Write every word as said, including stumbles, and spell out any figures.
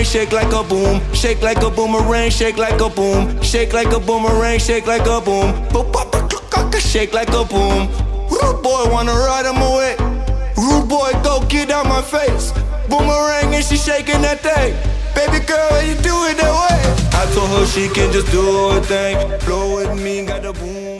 shake like a boom. Shake like a boomerang, shake like a boom. Shake like a boomerang, shake like a boom. Shake like a boom. Rude boy wanna ride him away. Rude boy go get out my face. Boomerang and she shaking that thing. Baby girl, you do it that way. I told her she can just do her thing. Flow with me, got the boom.